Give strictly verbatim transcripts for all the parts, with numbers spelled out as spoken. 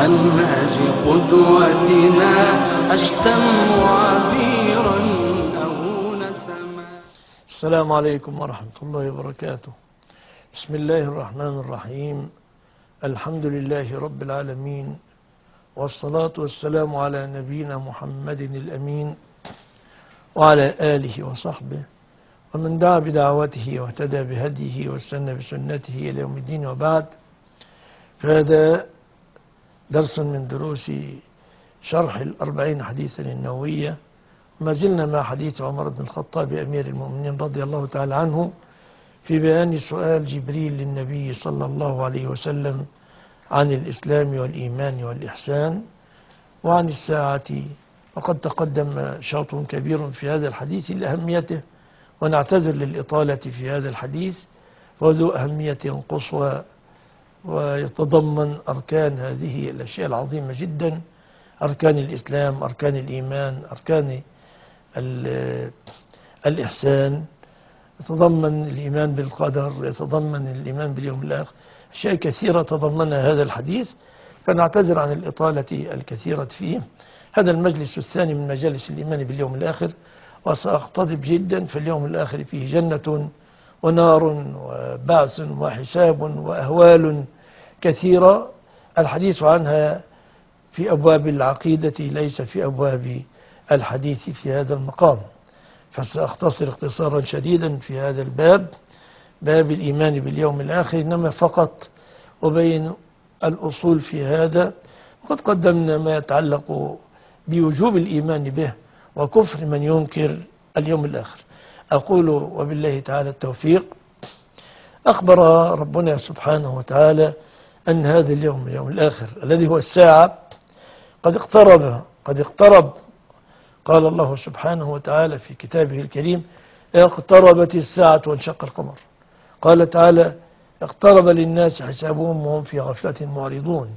منهج قدوتنا أشتم عبيرا أو نسما. السلام عليكم ورحمة الله وبركاته. بسم الله الرحمن الرحيم. الحمد لله رب العالمين، والصلاة والسلام على نبينا محمد الأمين وعلى آله وصحبه ومن دعا بدعوته واهتدى بهديه واستنى بسنته إلى يوم الدين، وبعد. فهذا درس من دروس شرح الأربعين حديثا النووية، وما زلنا مع حديث عمر بن الخطاب أمير المؤمنين رضي الله تعالى عنه في بيان سؤال جبريل للنبي صلى الله عليه وسلم عن الإسلام والإيمان والإحسان وعن الساعة. وقد تقدم شوط كبير في هذا الحديث لأهميته، ونعتذر للإطالة في هذا الحديث، وذو أهمية قصوى ويتضمن أركان هذه الأشياء العظيمة جدا: أركان الإسلام، أركان الإيمان، أركان الإحسان، يتضمن الإيمان بالقدر، يتضمن الإيمان باليوم الآخر، أشياء كثيرة تضمنها هذا الحديث، فنعتذر عن الإطالة الكثيرة فيه. هذا المجلس الثاني من مجالس الإيمان باليوم الآخر، وسأقتضب جدا في اليوم الآخر فيه جنة ونار وبعث وحساب وأهوال كثيرة الحديث عنها في أبواب العقيدة ليس في أبواب الحديث في هذا المقام، فسأختصر اختصارا شديدا في هذا الباب، باب الإيمان باليوم الآخر، إنما فقط أبين الأصول في هذا. وقد قدمنا ما يتعلق بوجوب الإيمان به وكفر من ينكر اليوم الآخر. أقول وبالله تعالى التوفيق. أخبر ربنا سبحانه وتعالى أن هذا اليوم اليوم الآخر الذي هو الساعة قد اقترب قد اقترب قال الله سبحانه وتعالى في كتابه الكريم: اقتربت الساعة وانشق القمر. قال تعالى: اقترب للناس حسابهم وهم في غفلة معرضون.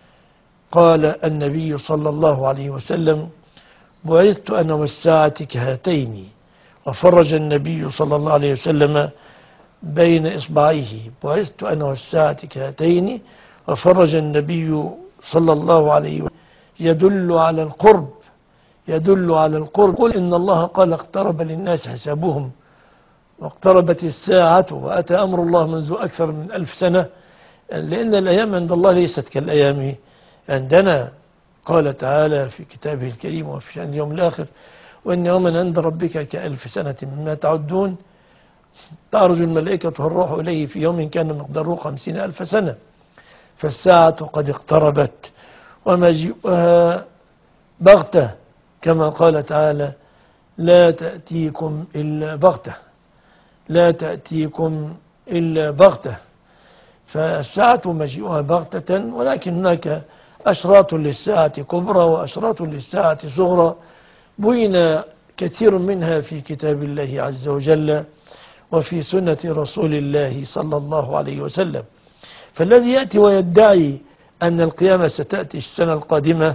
قال النبي صلى الله عليه وسلم: بعثت أنا والساعة كهاتين. وفرج النبي صلى الله عليه وسلم بين إصبعيه: بعثت أنا والساعة كهاتين. وفرج النبي صلى الله عليه وسلم يدل على القرب يدل على القرب قل إن الله قال: اقترب للناس حسابهم واقتربت الساعة وأتى أمر الله منذ أكثر من ألف سنة، لأن الأيام عند الله ليست كالأيام عندنا. قال تعالى في كتابه الكريم وفي شأن اليوم الآخر: وإن يوما عند ربك كألف سنة مما تعدون. تعرج الملائكة والروح إليه في يوم كان مقداره خمسين ألف سنة. فالساعة قد اقتربت ومجيئها بغتة، كما قال تعالى: لا تأتيكم إلا بغتة لا تأتيكم إلا بغتة. فالساعة مجيئها بغتة، ولكن هناك أشراط للساعة كبرى وأشراط للساعة صغرى، بين كثير منها في كتاب الله عز وجل وفي سنة رسول الله صلى الله عليه وسلم. فالذي يأتي ويدعي أن القيامة ستأتي السنة القادمة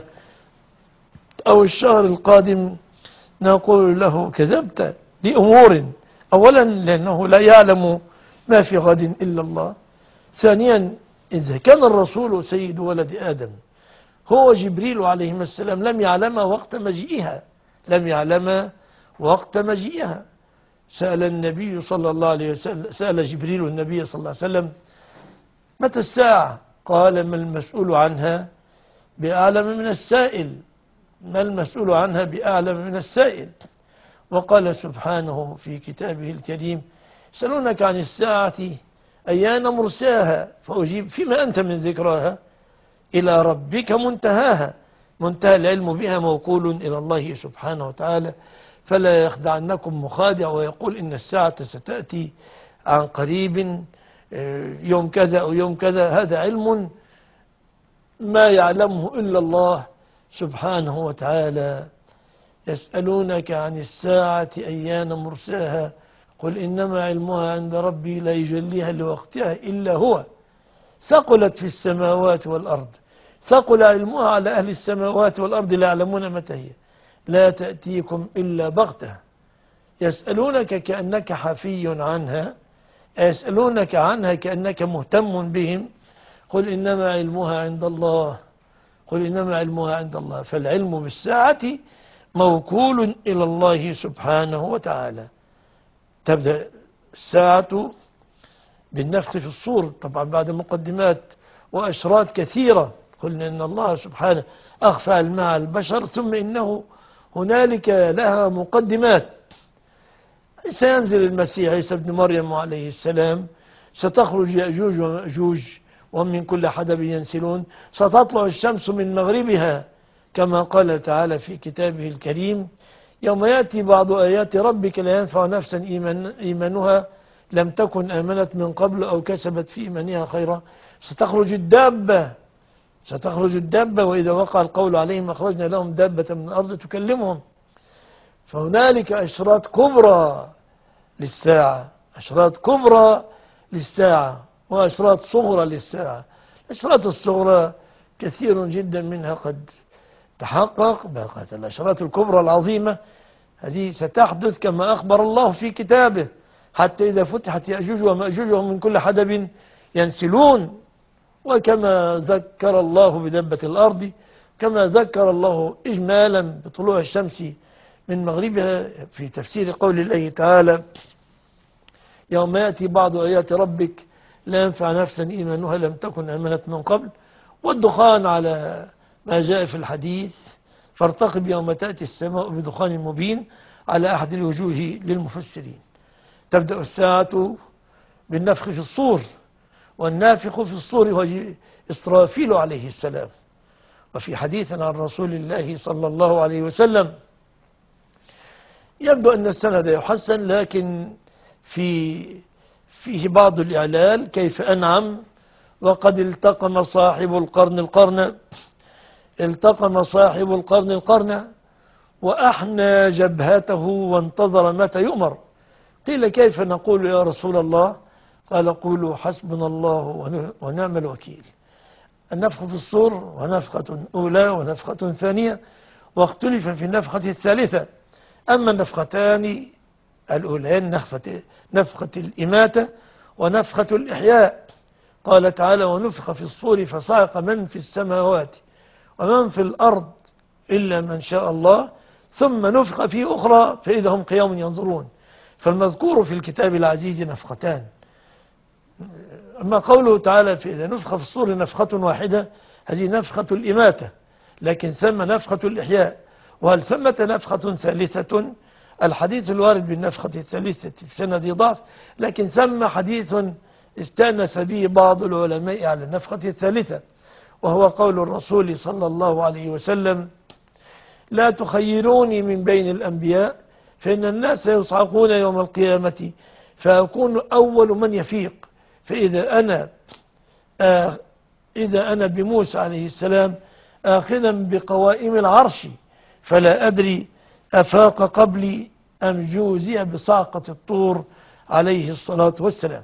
أو الشهر القادم نقول له: كذبت لأمور: أولا لأنه لا يعلم ما في غد إلا الله. ثانيا إذا كان الرسول سيد ولد آدم هو جبريل عليه السلام لم يعلم وقت مجيئها لم يعلم وقت مجيئها سأل النبي صلى الله عليه وسلم سأل جبريل النبي صلى الله عليه وسلم: متى الساعة؟ قال: ما المسؤول عنها بأعلم من السائل ما المسؤول عنها بأعلم من السائل. وقال سبحانه في كتابه الكريم: يسألونك عن الساعة أيان مرساها فأجيب فيما أنت من ذكراها إلى ربك منتهاها. منتهى العلم بها موكول إلى الله سبحانه وتعالى، فلا يخدعنكم مخادع ويقول إن الساعة ستأتي عن قريب يوم كذا أو يوم كذا. هذا علم ما يعلمه إلا الله سبحانه وتعالى. يسألونك عن الساعة أيان مرساها قل إنما علمها عند ربي لا يجليها لوقتها إلا هو ثقلت في السماوات والأرض. ثقل علمها على أهل السماوات والأرض لا يعلمون متى هي. لا تأتيكم إلا بغتة. يسألونك كأنك حفي عنها يسألونك عنها كأنك مهتم بهم قل إنما علمها عند الله قل إنما علمها عند الله. فالعلم بالساعة موكول إلى الله سبحانه وتعالى. تبدأ الساعة بالنفخ في الصور، طبعا بعد مقدمات وأشراط كثيرة. قلنا إن الله سبحانه أخفى علمها على البشر، ثم إنه هنالك لها مقدمات. سينزل المسيح عيسى ابن مريم عليه السلام، ستخرج يأجوج ومأجوج وهم من كل حدب ينسلون، ستطلع الشمس من مغربها كما قال تعالى في كتابه الكريم: يوم يأتي بعض آيات ربك لا ينفع نفسا إيمان إيمانها لم تكن آمنت من قبل أو كسبت في إيمانها خيرا. ستخرج الدابة ستخرج الدابة وإذا وقع القول عليهم أخرجنا لهم دابة من الأرض تكلمهم. فهنالك أشراط كبرى للساعة، أشراط كبرى للساعة وأشراط صغرى للساعة. الأشراط الصغرى كثير جدا منها قد تحقق، بقت الأشراط الكبرى العظيمة هذه ستحدث كما أخبر الله في كتابه: حتى إذا فتحت يأجوج ومأجوج وهم من كل حدب ينسلون. وكما ذكر الله بدبة الأرض، كما ذكر الله إجمالا بطلوع الشمس من مغربها في تفسير قول الله تعالى: يوم يأتي بعض آيات ربك لا ينفع نفسا إيمانها لم تكن آمنت من قبل. والدخان على ما جاء في الحديث: فارتقب يوم تأتي السماء بدخان مبين، على أحد الوجوه للمفسرين. تبدأ الساعة بالنفخ في الصور، والنافخ في الصور هو إسرافيل عليه السلام. وفي حديث عن رسول الله صلى الله عليه وسلم يبدو أن السند يحسن، لكن في فيه بعض الإعلال: كيف أنعم وقد التقم صاحب القرن القرن، التقم صاحب القرن القرن وأحنى جبهته وانتظر متى يؤمر. قيل: كيف نقول يا رسول الله؟ قال: قولوا حسبنا الله ونعم الوكيل. النفخ في الصور ونفخة أولى ونفخة ثانية، واختلف في النفخة الثالثة. أما النفختان الأولين نفخة, نفخة الإماتة ونفخة الإحياء. قال تعالى: ونفخ في الصور فصعق من في السماوات ومن في الأرض إلا من شاء الله ثم نفخ في أخرى فإذا هم قيام ينظرون. فالمذكور في الكتاب العزيز نفختان. أما قوله تعالى: فإذا نفخ في الصور نفخة واحدة، هذه نفخة الإماتة، لكن ثم نفخة الإحياء. وهل ثمة نفخة ثالثة؟ الحديث الوارد بالنفخة الثالثة في سند ضعف، لكن ثم حديث استأنس به بعض العلماء على النفخة الثالثة، وهو قول الرسول صلى الله عليه وسلم: لا تخيروني من بين الأنبياء فإن الناس يصعقون يوم القيامة فأكون أول من يفيق، فإذا أنا آه إذا أنا بموسى عليه السلام آخذا بقوائم العرش فلا أدري أفاق قبلي أم جوزي بصعقة الطور عليه الصلاة والسلام.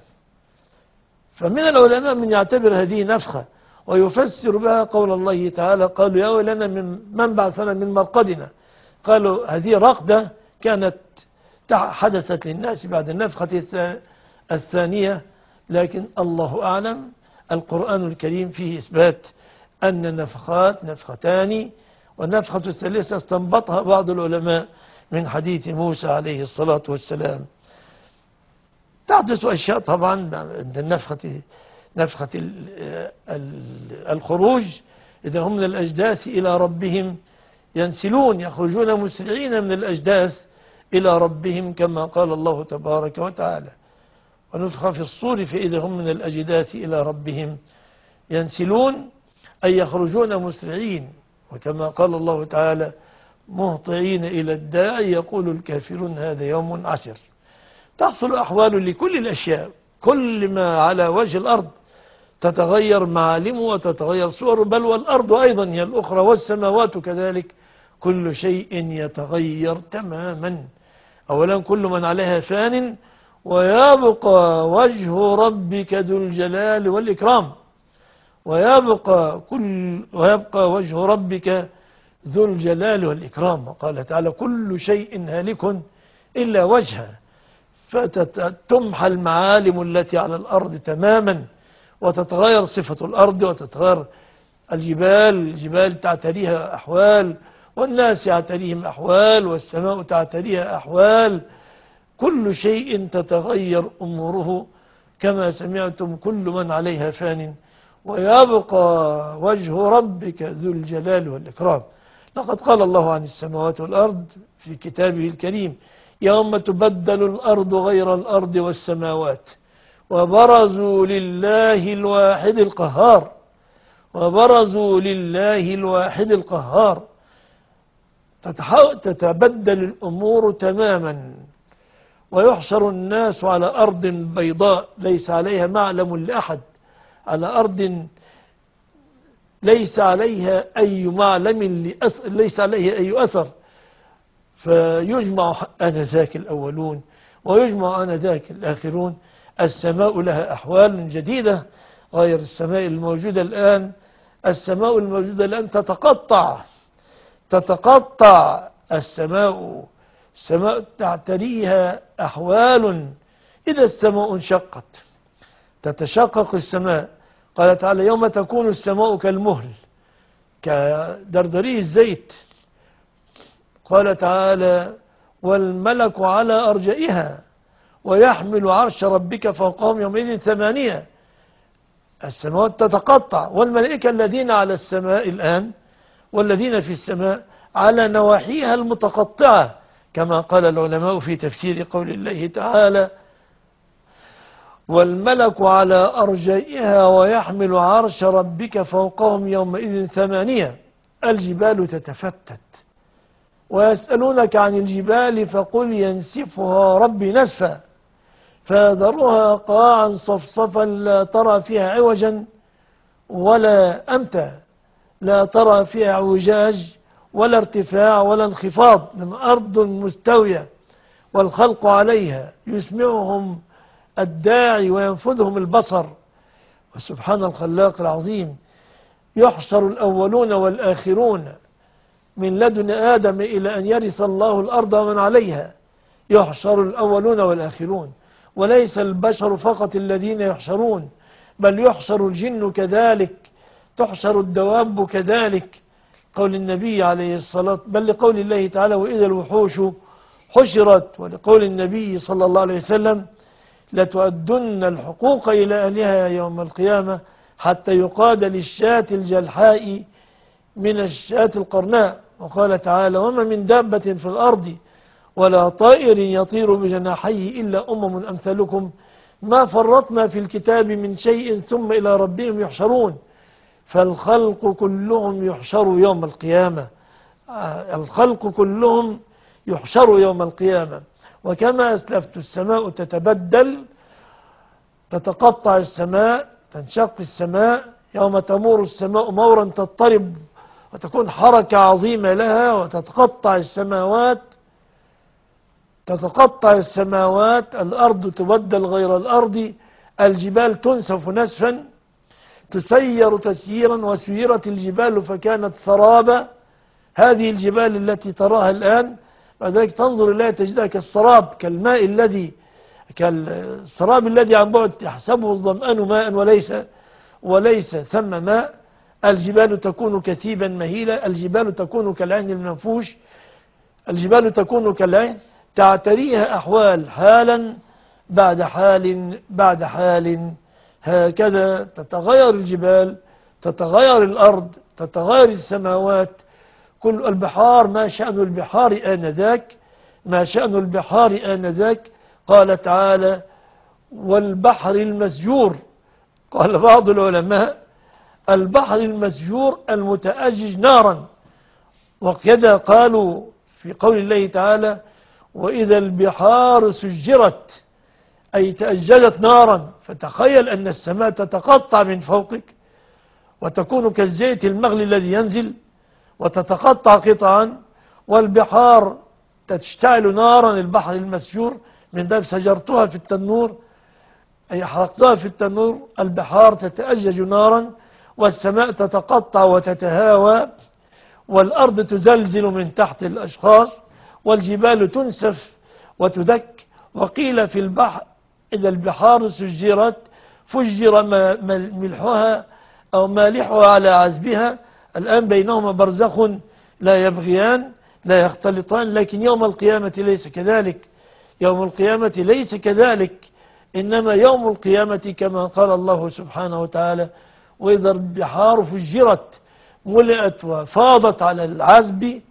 فمن العلماء من يعتبر هذه نفخة ويفسر بها قول الله تعالى: قالوا يا ويلنا من من بعثنا من مرقدنا. قالوا هذه رقدة كانت حدثت للناس بعد النفخة الثانية، لكن الله أعلم. القرآن الكريم فيه إثبات أن النفخات نفختان، والنفخة الثالثة استنبطها بعض العلماء من حديث موسى عليه الصلاة والسلام. تحدث أشياء طبعا عند النفخة، نفخة الخروج، إذا هم من الأجداث إلى ربهم ينسلون، يخرجون مسرعين من الأجداث إلى ربهم كما قال الله تبارك وتعالى: ونفخ في الصور فإذا هم من الأجداث إلى ربهم ينسلون، أي يخرجون مسرعين. وكما قال الله تعالى: مهطعين إلى الداعي يقول الكافرون هذا يوم عسر. تحصل أحوال لكل الأشياء، كل ما على وجه الأرض تتغير معالمه وتتغير صوره، بل والأرض أيضا هي الأخرى والسماوات كذلك، كل شيء يتغير تماما. أولا كل من عليها فان ويبقى وجه ربك ذو الجلال والإكرام، ويبقى, كل ويبقى وجه ربك ذو الجلال والإكرام. وقال تعالى: كل شيء هالك إلا وجهه، فتمحى المعالم التي على الأرض تماما، وتتغير صفة الأرض وتتغير الجبال الجبال تعتريها أحوال، والناس يعتريهم أحوال، والسماء تعتريها أحوال. كل شيء تتغير أموره، كما سمعتم كل من عليها فان ويبقى وجه ربك ذو الجلال والإكرام. لقد قال الله عن السماوات والأرض في كتابه الكريم: يوم تبدل الأرض غير الأرض والسماوات وبرزوا لله الواحد القهار وبرزوا لله الواحد القهار. تتبدل الأمور تماما، ويحشر الناس على أرض بيضاء ليس عليها معلم لأحد، على أرض ليس عليها أي معلم، ليس عليها أي أثر. فيجمع آنذاك الأولون ويجمع آنذاك الآخرون. السماء لها أحوال جديدة غير السماء الموجودة الآن. السماء الموجودة الآن تتقطع تتقطع السماء السماء تعتريها أحوال. إذا السماء انشقت تتشقق السماء. قال تعالى: يوم تكون السماء كالمهل كدردري الزيت. قال تعالى: والملك على أرجائها ويحمل عرش ربك فوقهم يومئذ ثمانية. السماوات تتقطع، والملائكة الذين على السماء الآن والذين في السماء على نواحيها المتقطعة، كما قال العلماء في تفسير قول الله تعالى: والملك على أرجائها ويحمل عرش ربك فوقهم يومئذ ثمانية. الجبال تتفتت، ويسألونك عن الجبال فقل ينسفها ربي نسفا فيذرها قاعا صفصفا لا ترى فيها عوجا ولا أمتا، لا ترى فيها اعوجاج ولا ارتفاع ولا انخفاض، من أرض مستوية والخلق عليها يسمعهم الداعي وينفذهم البصر. وسبحان الخلاق العظيم. يحشر الأولون والآخرون من لدن آدم إلى أن يرث الله الأرض ومن عليها. يحشر الأولون والآخرون، وليس البشر فقط الذين يحشرون، بل يحشر الجن كذلك، تحشر الدواب كذلك. قول النبي عليه الصلاة بل لقول الله تعالى: وإذا الوحوش حشرت، ولقول النبي صلى الله عليه وسلم: لتؤدن الحقوق إلى أهلها يوم القيامة حتى يقاد للشاة الجلحاء من الشاة القرناء. وقال تعالى: وما من دابة في الأرض ولا طائر يطير بجناحيه إلا أمم أمثالكم ما فرطنا في الكتاب من شيء ثم إلى ربهم يحشرون. فالخلق كلهم يحشر يوم القيامة، الخلق كلهم يحشر يوم القيامة. وكما أسلفت السماء تتبدل، تتقطع السماء، تنشق السماء. يوم تمور السماء مورا تضطرب وتكون حركة عظيمة لها، وتتقطع السماوات تتقطع السماوات الأرض تبدل غير الأرض، الجبال تنسف نسفا، تسير تسييرا، وسيرت الجبال فكانت سرابا. هذه الجبال التي تراها الآن بعد ذلك تنظر إليها تجدها كالسراب، كالماء الذي كالسراب الذي عن بعد يحسبه الظمآن ماء وليس وليس ثم ماء. الجبال تكون كثيبا مهيلا، الجبال تكون كالعين المنفوش، الجبال تكون كالعين تعتريها أحوال حالا بعد حال بعد حال. هكذا تتغير الجبال، تتغير الأرض، تتغير السماوات. كل البحار، ما شأن البحار آنذاك ما شأن البحار آنذاك. قال تعالى: والبحر المسجور. قال بعض العلماء: البحر المسجور المتأجج نارا. وكذا قالوا في قول الله تعالى: وإذا البحار سجرت، أي تأججت نارا. فتخيل أن السماء تتقطع من فوقك وتكون كالزيت المغلي الذي ينزل وتتقطع قطعا، والبحار تشتعل نارا. البحر المسجور من باب سجرتها في التنور، أي حرقتها في التنور. البحار تتأجج نارا، والسماء تتقطع وتتهاوى، والأرض تزلزل من تحت الأشخاص، والجبال تنسف وتدك. وقيل في البحر: إذا البحار سجرت فجر ملحها أو مالحها على عذبها، الآن بينهما برزخ لا يبغيان لا يختلطان، لكن يوم القيامة ليس كذلك. يوم القيامة ليس كذلك، إنما يوم القيامة كما قال الله سبحانه وتعالى: وإذا البحار فجرت ملئت وفاضت على العذب،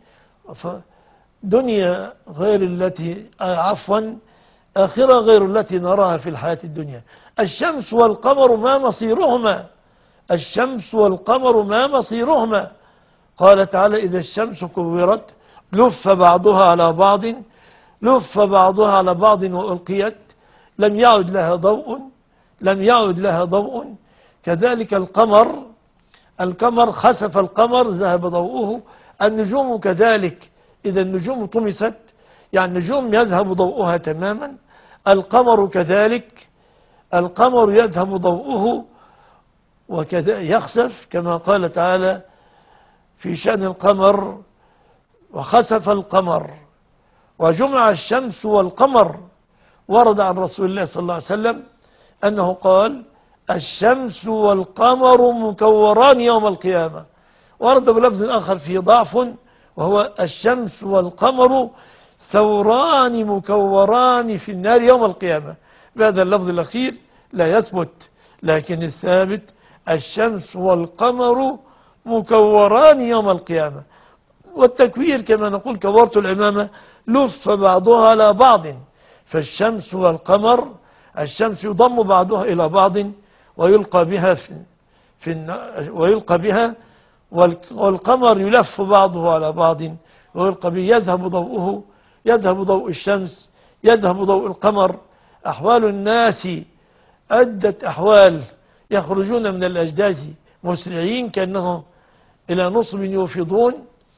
دنيا غير التي عفوا آخرة غير التي نراها في الحياة الدنيا. الشمس والقمر ما مصيرهما، الشمس والقمر ما مصيرهما. قال تعالى: إذا الشمس كورت لف بعضها على بعض لف بعضها على بعض وألقيت لم يعد لها ضوء لم يعد لها ضوء. كذلك القمر القمر خسف القمر ذهب ضوءه. النجوم كذلك، إذا النجوم طمست يعني النجوم يذهب ضوءها تماما. القمر كذلك، القمر يذهب ضوءه وكذا يخسف، كما قال تعالى في شأن القمر: وخسف القمر وجمع الشمس والقمر. ورد عن رسول الله صلى الله عليه وسلم أنه قال: الشمس والقمر مكوران يوم القيامة. ورد بلفظ آخر فيه ضعف، وهو: الشمس والقمر ثوران مكوران في النار يوم القيامة. بهذا اللفظ الأخير لا يثبت، لكن الثابت: الشمس والقمر مكوران يوم القيامة. والتكوير كما نقول كورت العمامة، لف بعضها على بعض. فالشمس والقمر، الشمس يضم بعضها إلى بعض ويلقى بها في, في ويلقى بها، والقمر يلف بعضه على بعض ويلقى به. يذهب ضوءه، يذهب ضوء الشمس، يذهب ضوء القمر. أحوال الناس أدت أحوال، يخرجون من الأجداث مسرعين كأنهم إلى نصب يوفضون،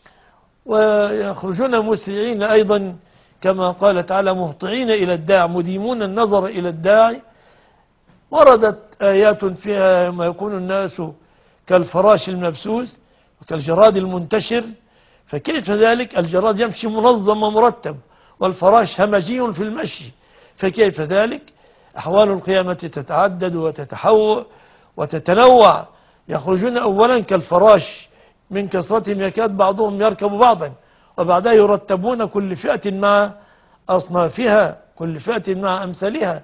ويخرجون مسرعين أيضا كما قال تعالى: مهطعين إلى الداع مديمون النظر إلى الداعي. وردت آيات فيها ما يكون الناس كالفراش المبسوس وكالجراد المنتشر. فكيف ذلك؟ الجراد يمشي منظم ومرتب، والفراش همجي في المشي، فكيف ذلك؟ أحوال القيامة تتعدد وتتحول وتتنوع. يخرجون أولا كالفراش من كثرتهم يكاد بعضهم يركب بعضا، وبعدها يرتبون كل فئة مع أصنافها، كل فئة مع أمثالها.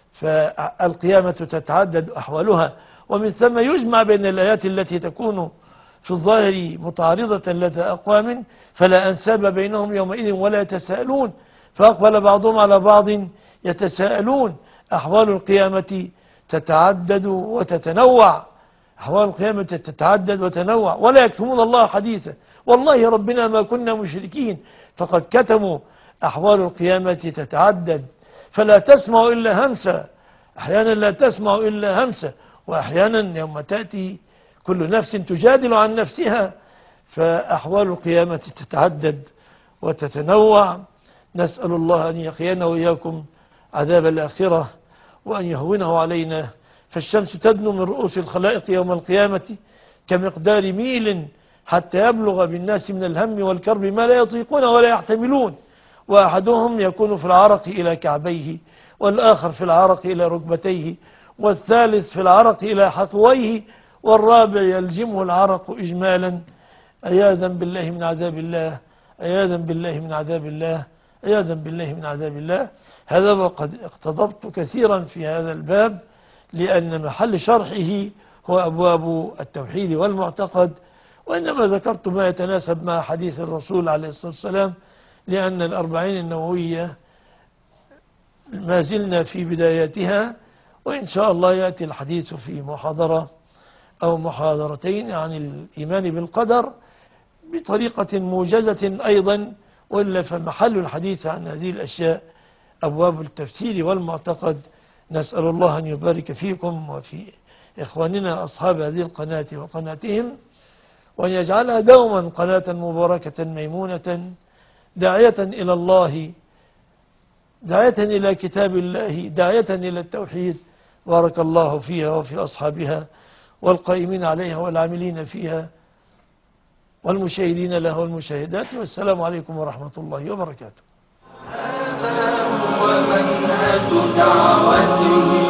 فالقيامة تتعدد أحوالها، ومن ثم يجمع بين الآيات التي تكون في الظاهر متعارضة لدى أقوام فلا أنساب بينهم يومئذ ولا يتساءلون، فأقبل بعضهم على بعض يتساءلون. أحوال القيامة تتعدد وتتنوع، أحوال القيامة تتعدد وتتنوع، ولا يكتمون الله حديثا. والله ربنا ما كنا مشركين، فقد كتموا. أحوال القيامة تتعدد، فلا تسمع إلا همسة، أحيانا لا تسمع إلا همسة، وأحيانا يوم تأتي كل نفس تجادل عن نفسها. فأحوال القيامة تتعدد وتتنوع. نسأل الله أن يقينا وإياكم عذاب الآخرة وأن يهونه علينا. فالشمس تدنو من رؤوس الخلائق يوم القيامة كمقدار ميل، حتى يبلغ بالناس من الهم والكرب ما لا يطيقون ولا يحتملون. وأحدهم يكون في العرق إلى كعبيه، والآخر في العرق إلى ركبتيه، والثالث في العرق إلى حثويه، والرابع يلجمه العرق إجمالا. عياذا بالله من عذاب الله، عياذا بالله من عذاب الله، عياذا بالله من عذاب الله. هذا وقد اقتضبت كثيرا في هذا الباب، لأن محل شرحه هو أبواب التوحيد والمعتقد، وإنما ذكرت ما يتناسب مع حديث الرسول عليه الصلاة والسلام، لأن الأربعين النووية ما زلنا في بداياتها، وإن شاء الله يأتي الحديث في محاضرة أو محاضرتين عن الإيمان بالقدر بطريقة موجزة أيضا، وإلا فمحل الحديث عن هذه الأشياء أبواب التفسير والمعتقد. نسأل الله أن يبارك فيكم وفي إخواننا أصحاب هذه القناة وقناتهم، وأن يجعلها دوما قناة مباركة ميمونة داعية إلى الله، داعية إلى كتاب الله، داعية إلى التوحيد. بارك الله فيها وفي أصحابها والقائمين عليها والعاملين فيها والمشاهدين لها والمشاهدات. والسلام عليكم ورحمة الله وبركاته. هذا هو منهج دعوته